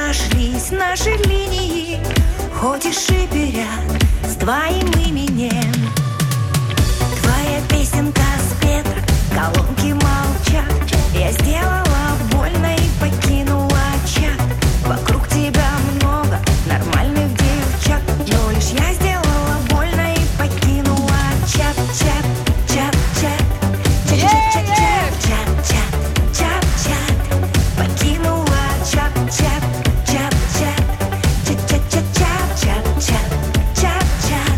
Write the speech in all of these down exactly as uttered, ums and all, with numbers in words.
Разошлись наши линии, ходишь и перят с твоим именем. Твоя песенка спета, колонки молчат. Я сделала больно и покинула чат. Вокруг тебя много нормальных девчат, но лишь я сделала больно и покинула чат, чат, чат, чат, чат, чат, чат, чат, чат, чат, покинула чат, чат, чат, чат, чат, чат, чат, чат, чат, чат, чат.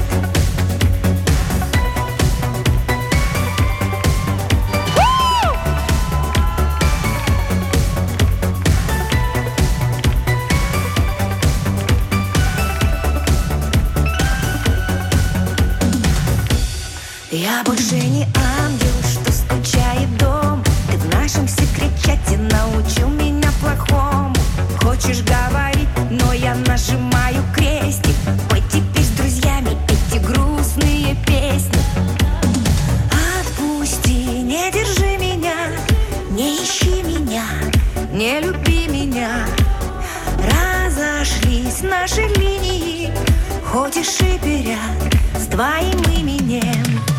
Я больше не ангел, что скучает дома. Ты в нашем секрет-чате научил меня плохому. Хочешь говорить, но я нажимаю крестик. Пой теперь с друзьями эти грустные песни. Отпусти, не держи меня, не ищи меня, не люби меня. Разошлись наши линии, ходишь и перят с твоим именем.